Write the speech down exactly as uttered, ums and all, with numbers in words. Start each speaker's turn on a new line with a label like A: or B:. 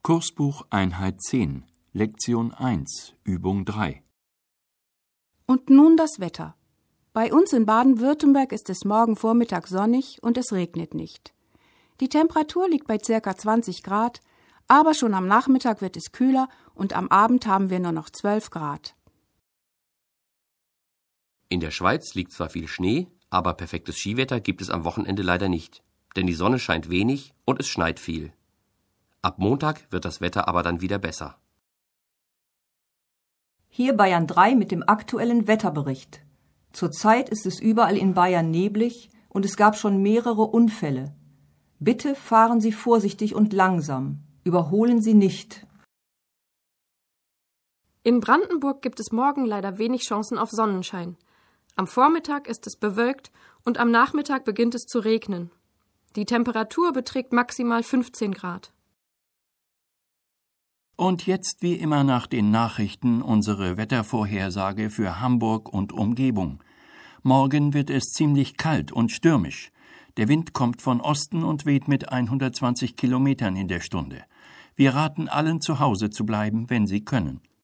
A: Kursbuch Einheit zehn, Lektion eins, Übung drei.
B: Und nun das Wetter. Bei uns in Baden-Württemberg ist es morgen Vormittag sonnig und es regnet nicht. Die Temperatur liegt bei ca. zwanzig Grad, aber schon am Nachmittag wird es kühler und am Abend haben wir nur noch zwölf Grad.
C: In der Schweiz liegt zwar viel Schnee, aber perfektes Skiwetter gibt es am Wochenende leider nicht, denn die Sonne scheint wenig und es schneit viel. Ab Montag wird das Wetter aber dann wieder besser.
D: Hier Bayern drei mit dem aktuellen Wetterbericht. Zurzeit ist es überall in Bayern neblig und es gab schon mehrere Unfälle. Bitte fahren Sie vorsichtig und langsam. Überholen Sie nicht.
E: In Brandenburg gibt es morgen leider wenig Chancen auf Sonnenschein. Am Vormittag ist es bewölkt und am Nachmittag beginnt es zu regnen. Die Temperatur beträgt maximal fünfzehn Grad.
A: Und jetzt wie immer nach den Nachrichten unsere Wettervorhersage für Hamburg und Umgebung. Morgen wird es ziemlich kalt und stürmisch. Der Wind kommt von Osten und weht mit hundertzwanzig Kilometern in der Stunde. Wir raten allen, zu Hause zu bleiben, wenn sie können.